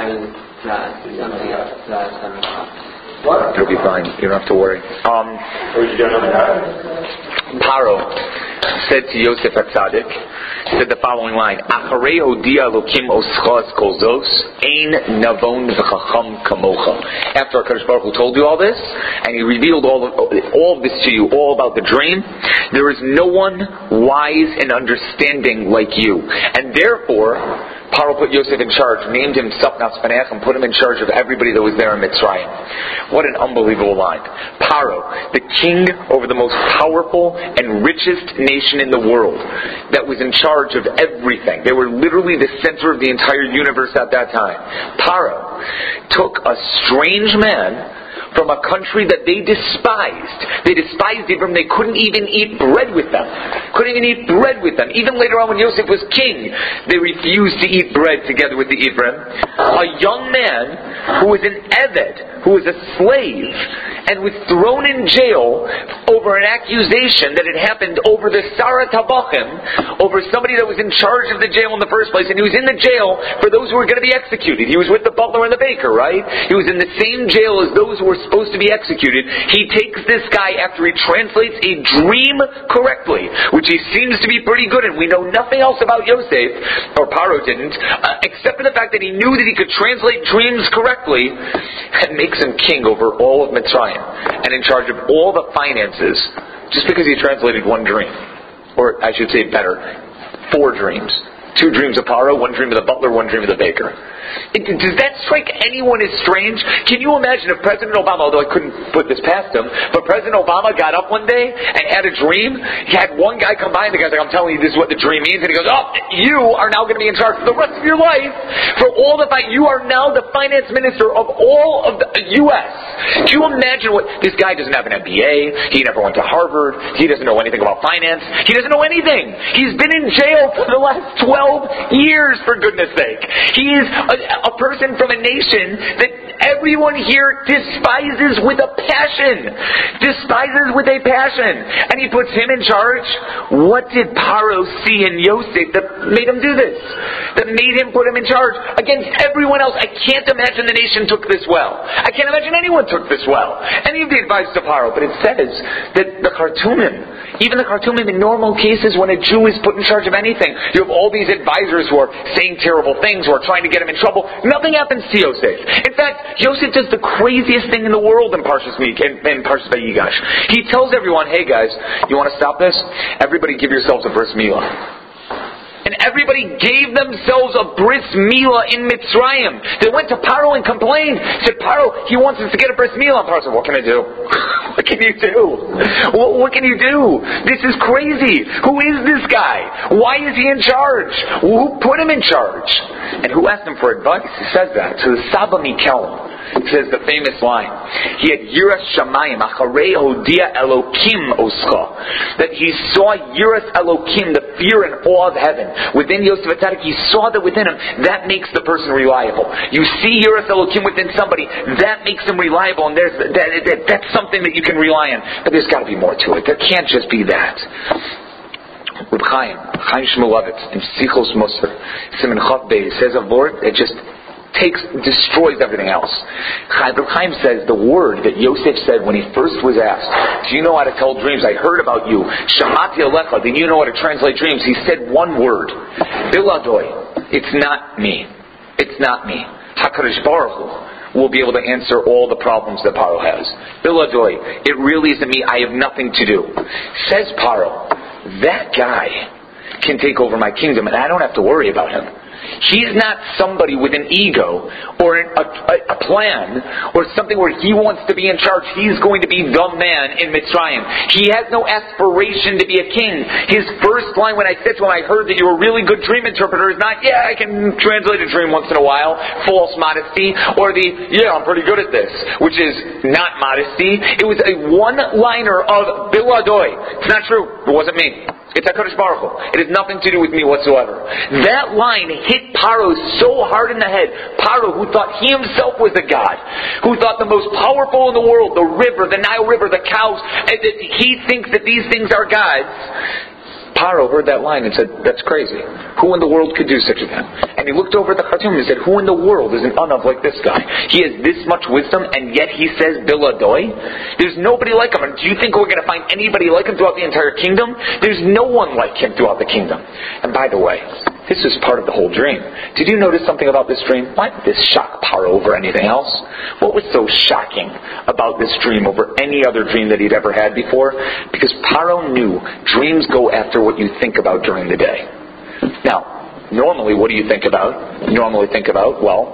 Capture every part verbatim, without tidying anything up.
What? It'll be fine. You don't have to worry. Um, Paro said to Yosef HaTzadik, said the following line: Acharei hodia Elokim oschas kol zos, ein navon v'chacham kamocha. After HaKadosh Baruch Hu told you all this, and He revealed all of, all of this to you, all about the dream, there is no one wise and understanding like you. And therefore, Paro put Yosef in charge, named him Safnas Paneach, and put him in charge of everybody that was there in Mitzrayim. What an unbelievable line. Paro, the king over the most powerful and richest nation in the world, that was in charge of everything. They were literally the center of the entire universe at that time. Paro took a strange man from a country that they despised. They despised Ibram. They couldn't even eat bread with them. Couldn't even eat bread with them. Even later on when Yosef was king, they refused to eat bread together with the Ibram. A young man who was an Eved, who was a slave, and was thrown in jail over an accusation that had happened over the Sarat HaBachim, over somebody that was in charge of the jail in the first place, and he was in the jail for those who were going to be executed. He was with the butler and the baker, right? He was in the same jail as those who were supposed to be executed. He takes this guy after he translates a dream correctly, which he seems to be pretty good in. We know nothing else about Yosef, or Paro didn't, uh, except for the fact that he knew that he could translate dreams correctly, and makes him king over all of Mitzrayim and in charge of all the finances, just because he translated one dream, or I should say better, four dreams. Two dreams of Paro, one dream of the butler, one dream of the baker. It, does that strike anyone as strange? Can you imagine if President Obama, although I couldn't put this past him, but President Obama got up one day and had a dream? He had one guy come by and the guy's like, I'm telling you this is what the dream means. And he goes, oh, you are now going to be in charge for the rest of your life. For all the fight, you are now the finance minister of all of the U S Do you imagine what, this guy doesn't have an M B A, he never went to Harvard, he doesn't know anything about finance, he doesn't know anything. He's been in jail for the last twelve years, for goodness sake. He is a, a person from a nation that everyone here despises with a passion. Despises with a passion. And he puts him in charge. What did Paro see in Yosef that made him do this? That made him put him in charge against everyone else? I can't imagine the nation took this well. I can't imagine anyone took this well. Any of the advice to Paro. But it says that the Khartoumim, even the Khartoumim in normal cases when a Jew is put in charge of anything, you have all these advisors who are saying terrible things, who are trying to get him in trouble. Nothing happens to Yosef. In fact, Yosef does the craziest thing in the world in Parshas Mik, in, in Parshas Vayigash. He tells everyone, hey guys, you want to stop this? Everybody give yourselves a bris milah. And everybody gave themselves a bris milah in Mitzrayim. They went to Paro and complained. Said, Paro, he wants us to get a bris milah. And Paro said, what can I do? What can you do? What, what can you do? This is crazy. Who is this guy? Why is he in charge? Who put him in charge? And who asked him for advice? He says that to the Saba Mikel. It says the famous line. He had Yiras Shamayim, Acharei Hodia Elokim Oscha. That he saw Yiras Elokim, the fear and awe of heaven. Within Yosef HaTzadik, he saw that within him. That makes the person reliable. You see Yiras Elokim within somebody, that makes them reliable, and there's that, that, that's something that you can rely on. But there's got to be more to it. There can't just be that. Reb Chaim, Chaim Shmulevitz, in Sichos Musar, Siman Chav Beis, says a word that just takes, destroys everything else. Reb Chaim says the word that Yosef said when he first was asked, do you know how to tell dreams? I heard about you. Shamati Alecha, do you know how to translate dreams? He said one word. Biladoi. It's not me. It's not me. HaKadosh Baruch Hu will be able to answer all the problems that Paro has. Biladoi. It really isn't me. I have nothing to do. Says Paro, that guy can take over my kingdom and I don't have to worry about him. He's not somebody with an ego or a, a, a plan or something where he wants to be in charge. He's going to be the man in Mitzrayim. He has no aspiration to be a king. His first line when I said to him, I heard that you're a really good dream interpreter, is not, yeah, I can translate a dream once in a while, false modesty, or the, yeah, I'm pretty good at this, which is not modesty. It was a one-liner of Biladoi. It's not true. It wasn't me. It's HaKadosh Baruch Hu. It has nothing to do with me whatsoever. That line hit Paro so hard in the head. Paro, who thought he himself was a god, who thought the most powerful in the world, the river, the Nile River, the cows, he thinks that these things are gods. Paro heard that line and said, that's crazy. Who in the world could do such a thing? And he looked over at the Khartoum and said, who in the world is an Anav like this guy? He has this much wisdom and yet he says Biladoi? There's nobody like him. And do you think we're going to find anybody like him throughout the entire kingdom? There's no one like him throughout the kingdom. And by the way, this is part of the whole dream. Did you notice something about this dream? Why did this shock Paro over anything else? What was so shocking about this dream over any other dream that he'd ever had before? Because Paro knew dreams go after what you think about during the day. Now, normally what do you think about? You normally think about, well,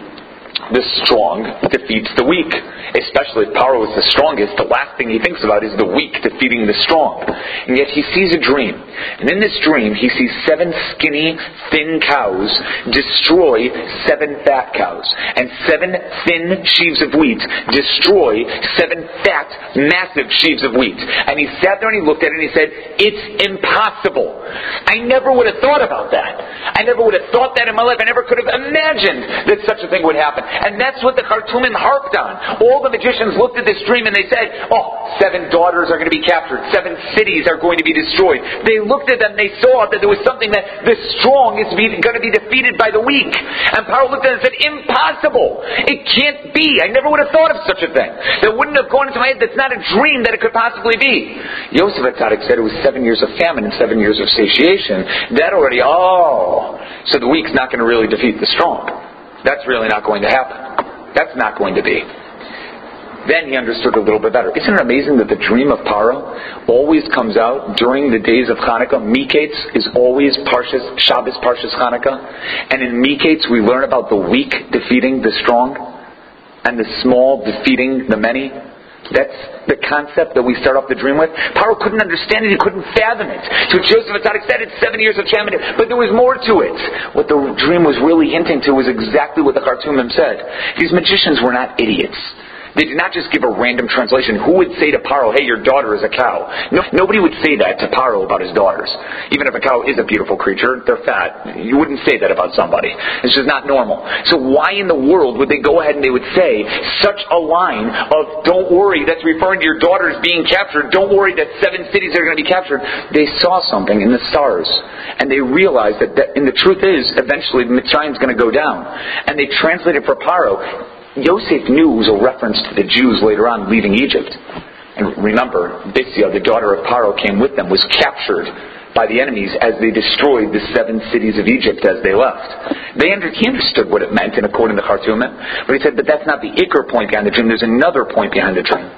the strong defeats the weak. Especially if Paro is the strongest, the last thing he thinks about is the weak defeating the strong. And yet he sees a dream. And in this dream, he sees seven skinny, thin cows destroy seven fat cows. And seven thin sheaves of wheat destroy seven fat, massive sheaves of wheat. And he sat there and he looked at it and he said, it's impossible. I never would have thought about that. I never would have thought that in my life. I never could have imagined that such a thing would happen. And that's what the Khartoumim harped on. All the magicians looked at this dream and they said, oh, seven daughters are going to be captured. Seven cities are going to be destroyed. They looked at them and they saw that there was something that the strong is going to be defeated by the weak. And Paro looked at it and said, impossible. It can't be. I never would have thought of such a thing. That wouldn't have gone into my head. That's not a dream that it could possibly be. Yosef HaTzadik said it was seven years of famine and seven years of satiation. That already, oh, so the weak's not going to really defeat the strong. That's really not going to happen. That's not going to be. Then he understood a little bit better. Isn't it amazing that the dream of Paro always comes out during the days of Hanukkah? Miketz is always Parshas, Shabbos Parshas Hanukkah. And in Miketz we learn about the weak defeating the strong and the small defeating the many. That's the concept that we start off the dream with. Paro couldn't understand it. He couldn't fathom it. So Joseph HaTzadik said it's seven years of famine, but there was more to it. What the dream was really hinting to was exactly what the Khartoumim said. These magicians were not idiots. They did not just give a random translation. Who would say to Paro, hey, your daughter is a cow? No, nobody would say that to Paro about his daughters. Even if a cow is a beautiful creature, they're fat. You wouldn't say that about somebody. It's just not normal. So why in the world would they go ahead and they would say such a line of, don't worry, that's referring to your daughters being captured. Don't worry that seven cities are going to be captured. They saw something in the stars. And they realized that, that and the truth is, eventually Mitzrayim is going to go down. And they translated for Paro. Yosef knew it was a reference to the Jews later on leaving Egypt. And remember, Bithia, the daughter of Paro, came with them, was captured by the enemies as they destroyed the seven cities of Egypt as they left. They under, he understood what it meant in according to Khartoumim, but he said, but that's not the Iker point behind the dream. There's another point behind the dream.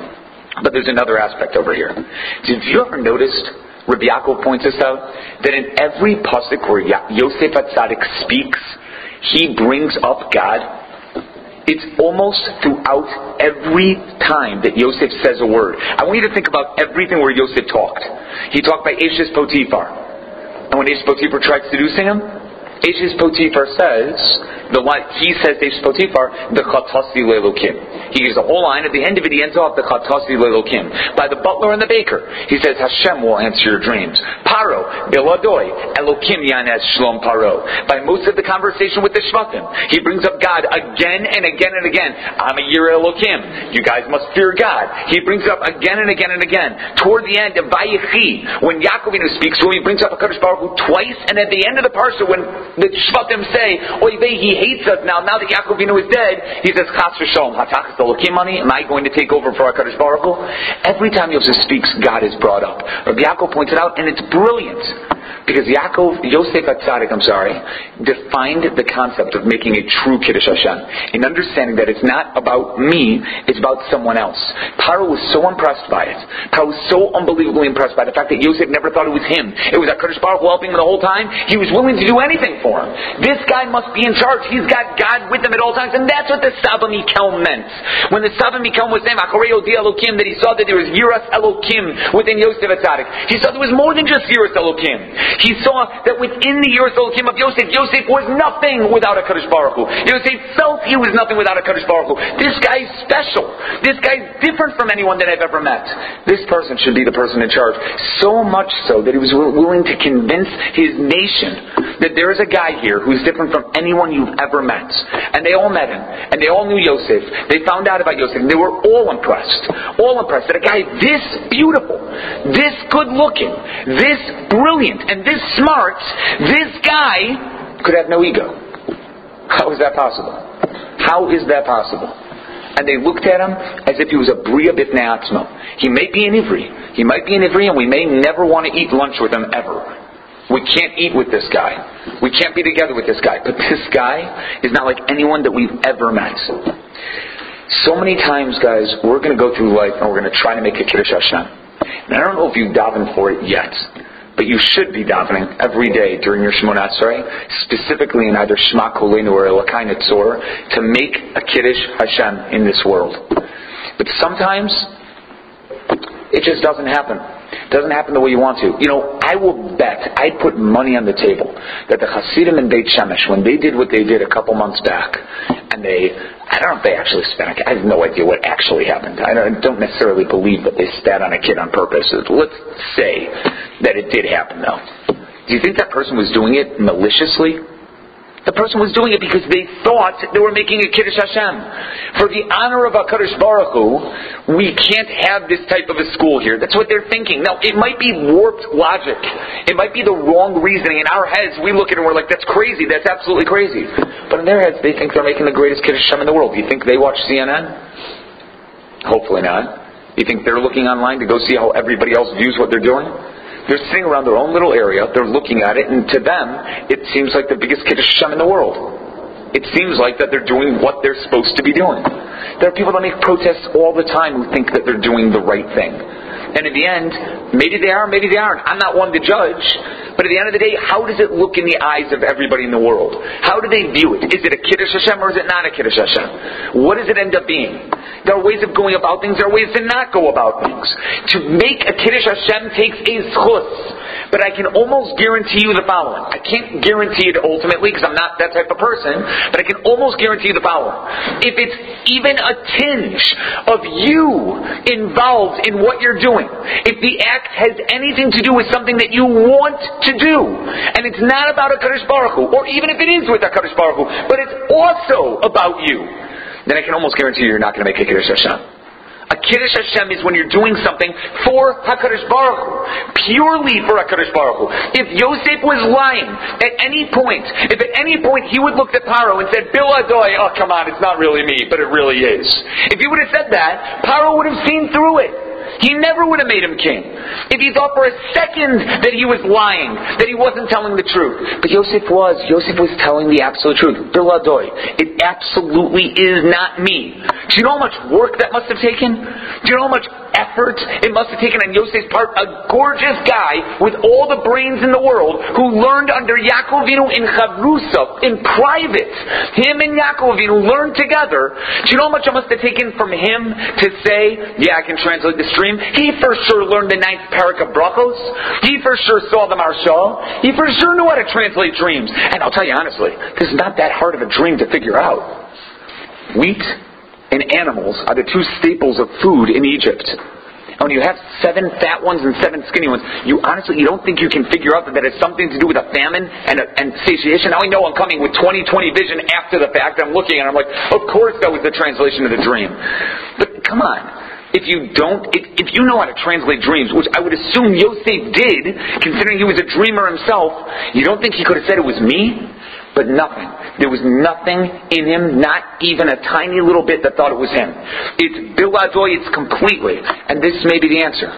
But there's another aspect over here. Did you ever notice, Rabbi Yaakov points this out, that in every pasuk where Yosef HaTzadik speaks, he brings up God? It's almost throughout every time that Yosef says a word. I want you to think about everything where Yosef talked. He talked by Eshes Potiphar. And when Eshes Potiphar tried seducing him, Eshes Potiphar says, the he says to Eshes Potiphar, the Chatasi Lelokim. He gives a whole line. At the end of it, he ends off the Chatasi Lelokim. By the butler and the baker, he says, Hashem will answer your dreams. Paro, Biladoi, Elokim Yanes Shlom Paro. By most of the conversation with the Shvatim, he brings up God again and again and again. I'm a Yireh Elokim. You guys must fear God. He brings up again and again and again. Toward the end of Vayechi, when Yaakovinu speaks to him, he brings up HaKadosh Baruch Hu twice, and at the end of the parsha, when the Shvatim say, Oy vey, he hates us now, now that Yaakovinu is dead, he says, Chas v'shalom, Hatachas Elokim ani, am I going to take over for HaKadosh Baruch Hu? Every time Yosef speaks, God is brought up. Rabbi Yaakov points it out, and it's brilliant. Because Yaakov, Yosef HaTzadik, I'm sorry, defined the concept of making a true Kiddush Hashem. In understanding that it's not about me, it's about someone else. Paro was so impressed by it. Paro was so unbelievably impressed by the fact that Yosef never thought it was him. It was HaKadosh Baruch Hu helping him the whole time. He was willing to do anything for him. This guy must be in charge. He's got God with him at all times. And that's what the Saba Mikel meant. When the Saba Mikel was saying, Acharei Odi Elokim, that he saw that there was Yiras Elokim within Yosef HaTzadik. He saw there was more than just Yiras Elokim. He saw that within the Yeros Elokim of Yosef, Yosef was nothing without a Kadosh Baruch Hu. Yosef felt he was nothing without a Kadosh Baruch Hu. This guy's special. This guy's different from anyone that I've ever met. This person should be the person in charge. So much so that he was willing to convince his nation that there is a guy here who's different from anyone you've ever met. And they all met him. And they all knew Yosef. They found out about Yosef. And they were all impressed. All impressed that a guy this beautiful, this good looking, this brilliant, and this smart, this guy could have no ego. How is that possible? How is that possible? And they looked at him as if he was a Bria B'fnei Atzmo. He might be an Ivri. He might be an Ivri, and we may never want to eat lunch with him ever. We can't eat with this guy. We can't be together with this guy. But this guy is not like anyone that we've ever met. So many times, guys, we're going to go through life and we're going to try to make a Kiddush Hashem. And I don't know if you daven for it yet, but you should be davening every day during your Shemona Esrei, specifically in either Shema Kolenu or Elokai Netzor, to make a Kiddush Hashem in this world. But sometimes it just doesn't happen. It doesn't happen the way you want to. You know, I will bet, I'd put money on the table that the Hasidim in Beit Shemesh, when they did what they did a couple months back, and they, I don't know if they actually spat on a kid. I have no idea what actually happened. I don't, I don't necessarily believe that they spat on a kid on purpose. Let's say that it did happen, though. Do you think that person was doing it maliciously? The person was doing it because they thought they were making a Kiddush Hashem. For the honor of HaKadosh Baruch Hu, we can't have this type of a school here. That's what they're thinking. Now, it might be warped logic. It might be the wrong reasoning. In our heads, we look at it and we're like, that's crazy. That's absolutely crazy. But in their heads, they think they're making the greatest Kiddush Hashem in the world. Do you think they watch C N N? Hopefully not. You think they're looking online to go see how everybody else views what they're doing? They're sitting around their own little area, they're looking at it, and to them, it seems like the biggest Kiddush Hashem in the world. It seems like that they're doing what they're supposed to be doing. There are people that make protests all the time who think that they're doing the right thing. And in the end, maybe they are, maybe they aren't. I'm not one to judge. But at the end of the day, how does it look in the eyes of everybody in the world? How do they view it? Is it a Kiddush Hashem or is it not a Kiddush Hashem? What does it end up being? There are ways of going about things. There are ways to not go about things. To make a Kiddush Hashem takes a zchus. But I can almost guarantee you the following. I can't guarantee it ultimately because I'm not that type of person. But I can almost guarantee you the following. If it's even a tinge of you involved in what you're doing, if the act has anything to do with something that you want to do, and it's not about a Kadosh Baruch Hu, or even if it is with a Kadosh Baruch Hu, but it's also about you, then I can almost guarantee you you're not going to make a Kiddush Hashem. A Kiddush Hashem is when you're doing something for HaKadosh Baruch Hu, purely for HaKadosh Baruch Hu. If Yosef was lying at any point, if at any point he would look at Paro and said, Bil Adoy, oh come on, it's not really me, but it really is. If he would have said that, Paro would have seen through it. He never would have made him king. If he thought for a second that he was lying, that he wasn't telling the truth. But Yosef was. Yosef was telling the absolute truth. Bil Adoy, it absolutely is not me. Do you know how much work that must have taken? Do you know how much effort it must have taken on Yosef's part? A gorgeous guy with all the brains in the world who learned under Yaakov Avinu in Chavrusa, in private. Him and Yaakov Avinu learned together. Do you know how much it must have taken from him to say, yeah, I can translate this dream? He for sure learned the ninth parak of Brachos. He for sure saw the Marshal. He for sure knew how to translate dreams. And I'll tell you honestly, this is not that hard of a dream to figure out. Wheat and animals are the two staples of food in Egypt. And when you have seven fat ones and seven skinny ones, you honestly, you don't think you can figure out that that has something to do with a famine and, a, and satiation? Now I know I'm coming with twenty twenty vision after the fact. I'm looking and I'm like, of course that was the translation of the dream. But come on. If you don't, if, if you know how to translate dreams, which I would assume Yosef did, considering he was a dreamer himself, you don't think he could have said it was me? But nothing. There was nothing in him, not even a tiny little bit that thought it was him. It's Bil Adoy, it's completely. And this may be the answer.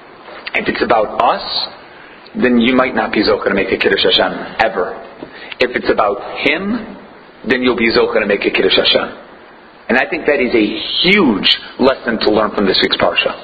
If it's about us, then you might not be zochah to make a Kiddush Hashem, ever. If it's about him, then you'll be zochah to make a Kiddush Hashem. And I think that is a huge lesson to learn from this week's parsha.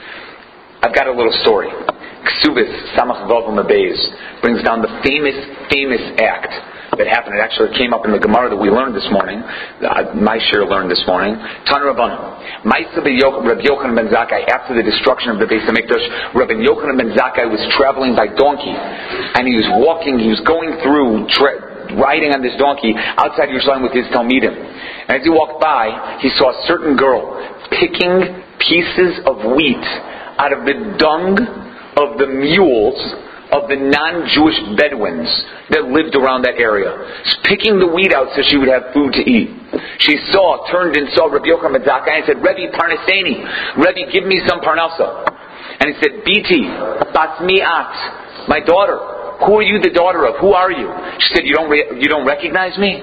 I've got a little story. Ksubis Samach Vav Mabez brings down the famous, famous act that happened. It actually came up in the Gemara that we learned this morning. Uh, my share learned this morning. Tan Rabbanan. Ma'aseh Rabbi Yochanan ben Zakkai, after the destruction of the Beis HaMikdash, Rabbi Yochanan ben Zakkai was traveling by donkey, and he was walking, he was going through, tra- riding on this donkey outside Yerushalayim with his Talmidim. And as he walked by, he saw a certain girl picking pieces of wheat out of the dung of the mules of the non-Jewish Bedouins that lived around that area. She's picking the wheat out so she would have food to eat. She saw, turned and saw Rabbi Yochanan ben Zakkai and said, Rebbe Parnaseni, Rebbe, give me some parnasa. And he said, Biti, Batmi At, my daughter, who are you the daughter of? Who are you? She said, you don't re- you don't recognize me?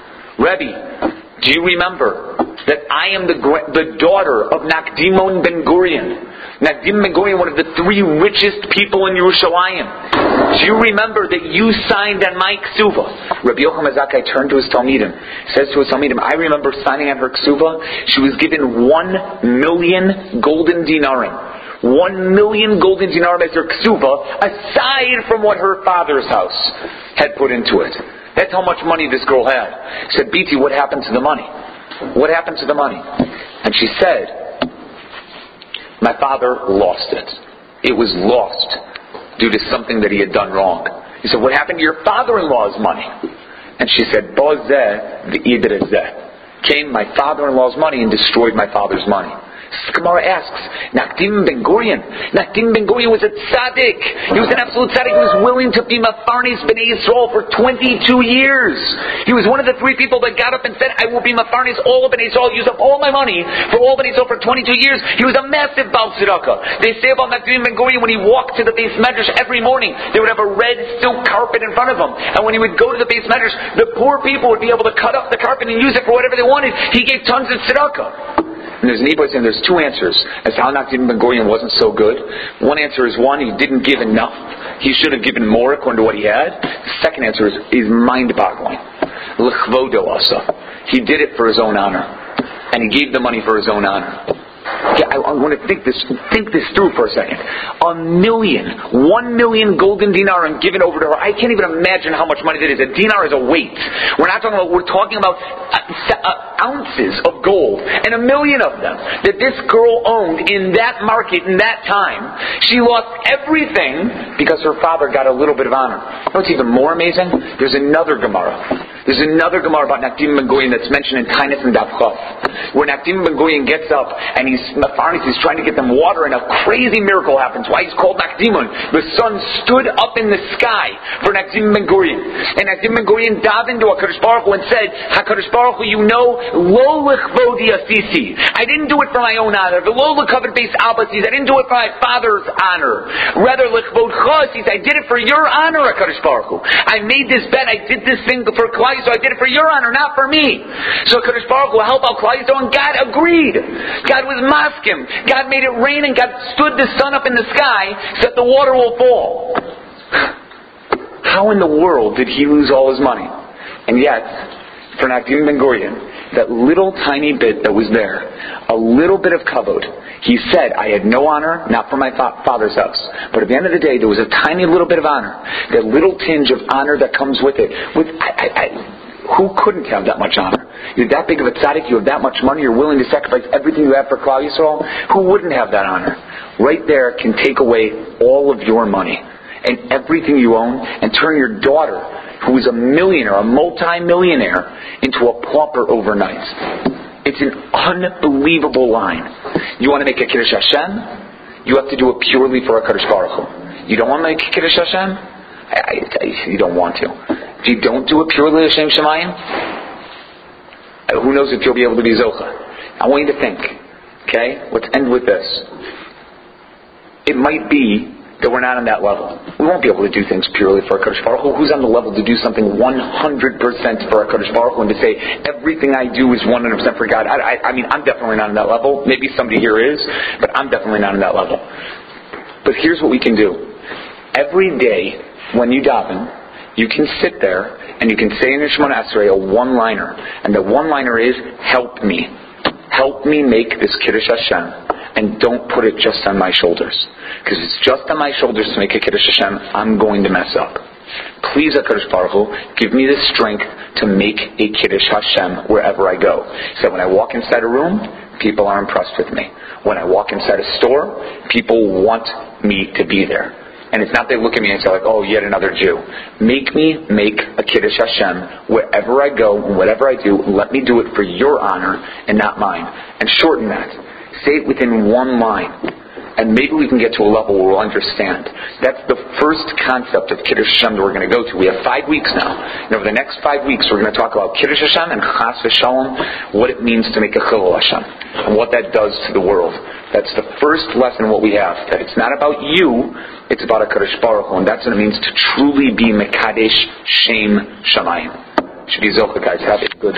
Rebbe, do you remember that I am the gra- the daughter of Nakdimon ben Gurion? Nakdim ben Gurion, one of the three richest people in Yerushalayim. Do you remember that you signed on my ksuva? Rabbi Yochanan ben Zakkai turned to his Talmidim, says to his Talmidim, I remember signing on her ksuva. She was given one million golden dinarim. One million golden dinarim as her ksuva, aside from what her father's house had put into it. That's how much money this girl had. He said, Biti, what happened to the money? What happened to the money? And she said, my father lost it. It was lost due to something that he had done wrong. He said, what happened to your father-in-law's money? And she said, Bozeh v'idrezeh. Came my father-in-law's money and destroyed my father's money. Gemara asks, Nakdim ben Gurion. Nakdim ben Gurion was a tzaddik. He was an absolute tzaddik. He was willing to be Mafarnis B'nai Yisrael for twenty-two years. He was one of the three people that got up and said, I will be Mafarnis all of B'nai Yisrael, use up all my money for all B'nai Yisrael for twenty-two years. He was a massive Baal Tzedakah. They say about Nakdim ben Gurion, when he walked to the Beis Medrash every morning, they would have a red silk carpet in front of him. And when he would go to the Beis Medrash, the poor people would be able to cut up the carpet and use it for whatever they wanted. He gave tons of tzedakah. And there's an Eboi saying there's two answers as to how Nakdim ben Gurion wasn't so good. One answer is one, he didn't give enough. He should have given more according to what he had. The second answer is, is mind-boggling. L'chvodo asa. He did it for his own honor. And he gave the money for his own honor. Yeah, I, I want to think this think this through for a second. A million, one million golden dinarim given over to her. I can't even imagine how much money that is. A dinar is a weight. We're not talking about. We're talking about uh, uh, ounces of gold and a million of them that this girl owned in that market in that time. She lost everything because her father got a little bit of honor. You know what's even more amazing? There's another Gemara. There's another Gemara about Nakdim ben Gurion that's mentioned in Tainis and Daf Chaf, where Nakdim ben Gurion gets up and he's Mafarnis, he's trying to get them water, and a crazy miracle happens. Why he's called Nakdimun? The sun stood up in the sky for Nakdim ben Gurion, and Nakdim ben Gurion davened to HaKadosh Baruch Hu and said, HaKadosh Baruch Hu, you know, lo l'chvodi asisi. I didn't do it for my own honor. The lo l'kavod beis abasis. I didn't do it for my father's honor. Rather, l'chvodcha asis. I did it for your honor, HaKadosh Baruch Hu. I made this bet. I did this thing for Klal, so I did it for your honor, not for me. So HaKadosh Baruch Hu will help out Klal, and God agreed. God was maskim. God made it rain, and God stood the sun up in the sky so that the water will fall. How in the world did he lose all his money? And yet, for Nakdim ben Gurion, that little tiny bit that was there, a little bit of kavod, he said, I had no honor, not for my fa- father's house. But at the end of the day, there was a tiny little bit of honor. That little tinge of honor that comes with it. With, I, I, I, who couldn't have that much honor? You're that big of a tzaddik, you have that much money, you're willing to sacrifice everything you have for Klal Yisrael. Who wouldn't have that honor? Right there can take away all of your money and everything you own and turn your daughter, who is a millionaire, a multi-millionaire, into a pauper overnight. It's an unbelievable line. You want to make a Kiddush Hashem? You have to do it purely for HaKadosh Baruch Hu. You don't want to make a Kiddush Hashem? I, I, you don't want to. If you don't do it purely Hashem Shemayim, who knows if you'll be able to be Zocha. I want you to think. Okay? Let's end with this. It might be that we're not on that level. We won't be able to do things purely for HaKadosh Baruch Hu. Who's on the level to do something one hundred percent for HaKadosh Baruch Hu and to say, everything I do is one hundred percent for God? I, I, I mean, I'm definitely not on that level. Maybe somebody here is, but I'm definitely not on that level. But here's what we can do. Every day, when you daven, you can sit there and you can say in your Shemona Esrei a one-liner. And the one-liner is, help me. Help me make this Kiddush Hashem. And don't put it just on my shoulders. Because if it's just on my shoulders to make a Kiddush Hashem, I'm going to mess up. Please, HaKadosh Baruch Hu, give me the strength to make a Kiddush Hashem wherever I go. He said, when I walk inside a room, people are impressed with me. When I walk inside a store, people want me to be there. And it's not they look at me and say like, oh, yet another Jew. Make me make a Kiddush Hashem wherever I go and whatever I do. Let me do it for your honor and not mine. And shorten that. Say it within one line. And maybe we can get to a level where we'll understand. That's the first concept of Kiddush Hashem that we're going to go to. We have five weeks now. And over the next five weeks, we're going to talk about Kiddush Hashem and Chas v'Shalom, what it means to make a Chilul Hashem, and what that does to the world. That's the first lesson what we have. That it's not about you, it's about HaKadosh Baruch Hu, and that's what it means to truly be Mekadesh Shem Shamayim. Should be Zochah, guys. Have it.